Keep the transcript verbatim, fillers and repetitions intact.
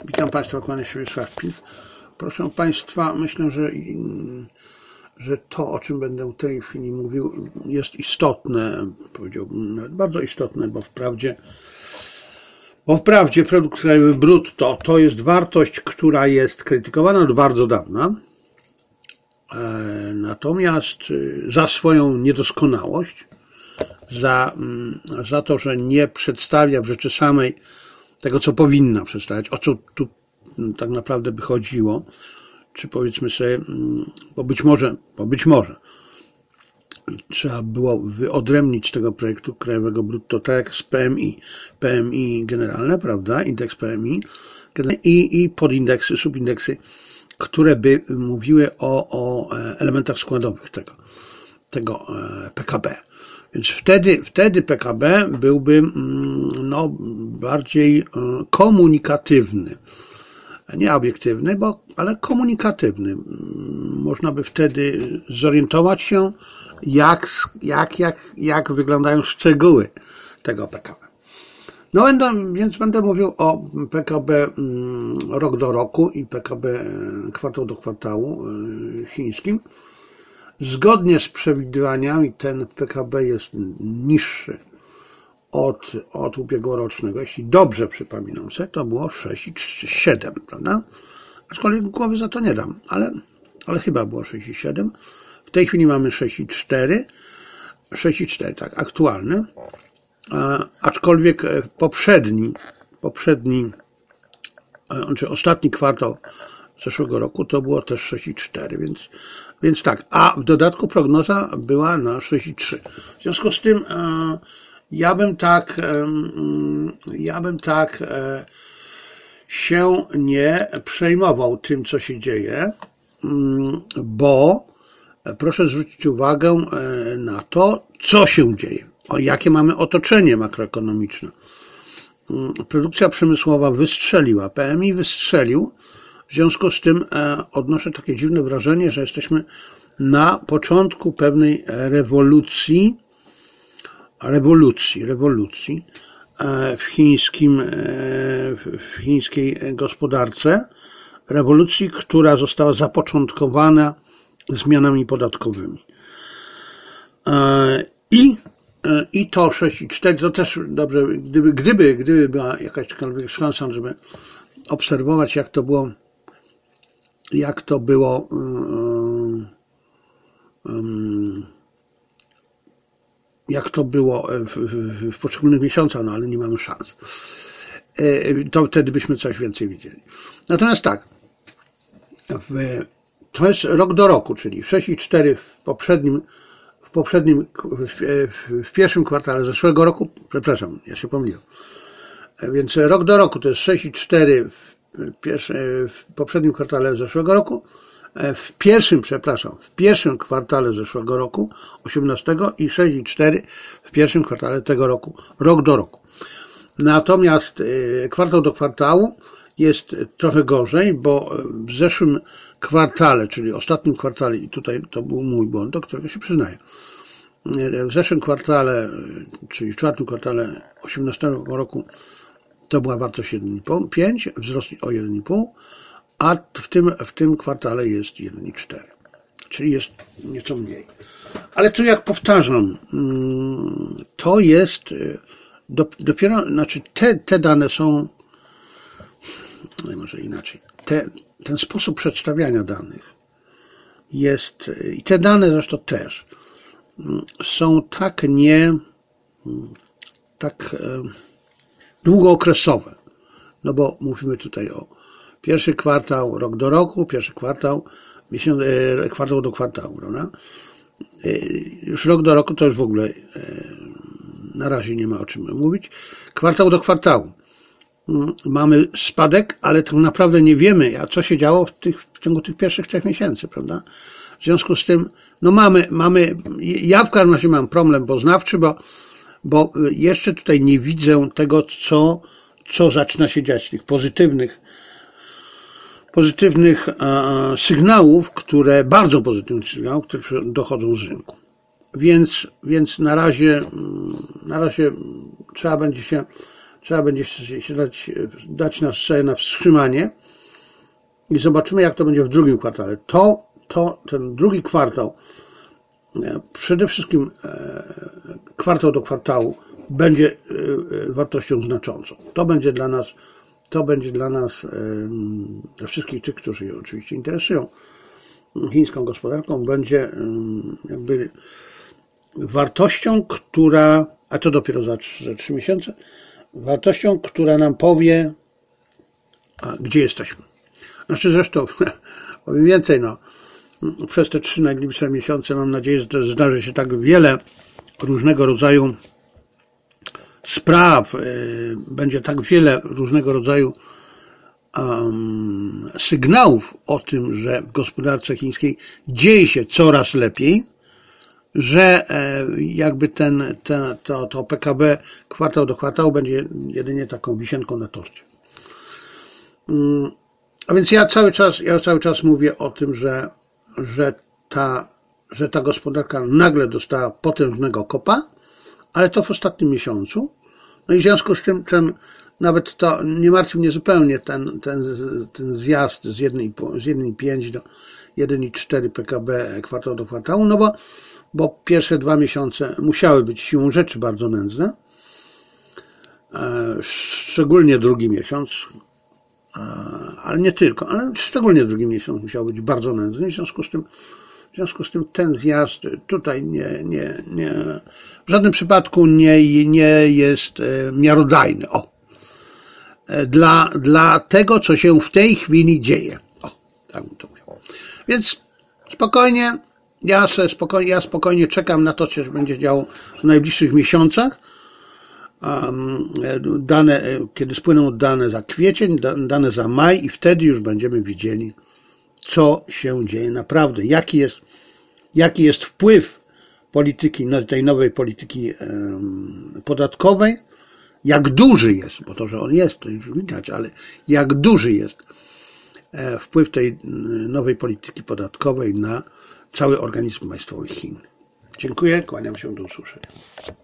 Witam Państwa, kłania się Wiesław Pilch. Proszę Państwa, myślę, że, że to, o czym będę w tej chwili mówił, jest istotne, powiedziałbym nawet bardzo istotne, bo wprawdzie, bo wprawdzie produkt krajowy brutto to jest wartość, która jest krytykowana od bardzo dawna, natomiast za swoją niedoskonałość, za, za to, że nie przedstawia w rzeczy samej tego, co powinna przedstawiać, o co tu tak naprawdę by chodziło, czy powiedzmy sobie, bo być może, bo być może trzeba było wyodrębnić z tego projektu krajowego brutto tak jak z P M I, P M I generalne, prawda, indeks P M I i, i podindeksy, subindeksy, które by mówiły o, o elementach składowych tego, tego P K B. Więc wtedy, wtedy P K B byłby no, bardziej komunikatywny. Nie obiektywny, bo, ale komunikatywny. Można by wtedy zorientować się, jak, jak, jak, jak wyglądają szczegóły tego P K B. No będę, więc będę mówił o P K B rok do roku i P K B kwartał do kwartału chińskim. Zgodnie z przewidywaniami ten P K B jest niższy od, od ubiegłorocznego. Jeśli dobrze przypominam sobie, to było sześć przecinek siedem, prawda? Aczkolwiek głowy za to nie dam, ale, ale chyba było sześć przecinek siedem. W tej chwili mamy sześć przecinek cztery. sześć przecinek cztery, tak, aktualny. A, aczkolwiek poprzedni, poprzedni, czy ostatni kwartał zeszłego roku to było też sześć przecinek cztery, więc, więc tak, a w dodatku prognoza była na sześć przecinek trzy. W związku z tym e, ja bym tak, e, ja bym tak e, się nie przejmował tym, co się dzieje, bo proszę zwrócić uwagę na to, co się dzieje, o jakie mamy otoczenie makroekonomiczne. Produkcja przemysłowa wystrzeliła, P M I wystrzelił, w związku z tym odnoszę takie dziwne wrażenie, że jesteśmy na początku pewnej rewolucji, rewolucji, rewolucji w chińskim, w chińskiej gospodarce, rewolucji, która została zapoczątkowana zmianami podatkowymi. I, i to sześć przecinek cztery, to też dobrze, gdyby, gdyby, gdyby była jakakolwiek szansa, żeby obserwować, jak to było, jak to było um, um, jak to było w, w, w poszczególnych miesiącach, no ale nie mamy szans. To wtedy byśmy coś więcej widzieli. Natomiast tak, w, to jest rok do roku, czyli sześć przecinek cztery w poprzednim, w poprzednim, w, w pierwszym kwartale zeszłego roku, przepraszam, ja się pomyliłem. Więc rok do roku to jest sześć przecinek cztery w, w poprzednim kwartale zeszłego roku, w pierwszym, przepraszam, w pierwszym kwartale zeszłego roku, osiemnastego i sześć przecinek cztery w pierwszym kwartale tego roku, rok do roku. Natomiast kwartał do kwartału jest trochę gorzej, bo w zeszłym kwartale, czyli ostatnim kwartale, i tutaj to był mój błąd, do którego się przyznaję, w zeszłym kwartale, czyli w czwartym kwartale osiemnastego roku to była wartość jeden przecinek pięć, wzrost o jeden przecinek pięć, a w tym, w tym kwartale jest jeden przecinek cztery, czyli jest nieco mniej. Ale tu, jak powtarzam, to jest dopiero, znaczy te, te dane są, no może inaczej, te, ten sposób przedstawiania danych jest, i te dane zresztą też, są tak nie, tak długookresowe, no bo mówimy tutaj o pierwszy kwartał, rok do roku, pierwszy kwartał, miesiąc, kwartał do kwartału, prawda? Już rok do roku to już w ogóle na razie nie ma o czym mówić. Kwartał do kwartału. Mamy spadek, ale tak naprawdę nie wiemy, a co się działo w, tych, w ciągu tych pierwszych trzech miesięcy, prawda? W związku z tym, no mamy, mamy, ja w każdym razie mam problem poznawczy, bo, bo jeszcze tutaj nie widzę tego, co, co zaczyna się dziać, tych pozytywnych, pozytywnych e, sygnałów, które, bardzo pozytywnych sygnałów, które dochodzą z rynku. Więc, więc na razie, na razie trzeba będzie się trzeba będzie się dać, dać nas sobie na wstrzymanie i zobaczymy, jak to będzie w drugim kwartale. To, to ten drugi kwartał, przede wszystkim kwartał do kwartału, będzie wartością znaczącą. To będzie dla nas, to będzie dla nas, dla wszystkich tych, którzy się oczywiście interesują chińską gospodarką, będzie jakby wartością, która, a to dopiero za trzy miesiące, wartością, która nam powie, a, gdzie jesteśmy. Znaczy zresztą, powiem więcej, no, przez te trzy najbliższe miesiące mam nadzieję, że to zdarzy się tak wiele różnego rodzaju spraw, yy, będzie tak wiele różnego rodzaju um, sygnałów o tym, że w gospodarce chińskiej dzieje się coraz lepiej, że e, jakby ten, ten, to, to P K B kwartał do kwartału będzie jedynie taką wisienką na torcie. Um, a więc ja cały czas, ja cały czas mówię o tym, że, że, ta, że ta gospodarka nagle dostała potężnego kopa, ale to w ostatnim miesiącu. No i w związku z tym ten, nawet to nie martwi mnie zupełnie ten, ten, ten zjazd z jeden przecinek pięć do jeden przecinek cztery P K B kwartał do kwartału, no bo, bo pierwsze dwa miesiące musiały być siłą rzeczy bardzo nędzne, szczególnie drugi miesiąc, ale nie tylko, ale szczególnie drugi miesiąc musiał być bardzo nędzny, w związku z tym W związku z tym ten zjazd tutaj nie, nie, nie, w żadnym przypadku nie, nie jest miarodajny. O. Dla, dla tego, co się w tej chwili dzieje. O, tak bym to mówił. Więc spokojnie, ja, spokojnie, ja spokojnie czekam na to, co się będzie działo w najbliższych miesiącach. Dane, kiedy spłyną dane za kwiecień, dane za maj i wtedy już będziemy widzieli, co się dzieje naprawdę, jaki jest, jaki jest wpływ polityki, tej nowej polityki podatkowej, jak duży jest, bo to, że on jest, to już widać, ale jak duży jest wpływ tej nowej polityki podatkowej na cały organizm państwowy Chin. Dziękuję, kłaniam się, do usłyszenia.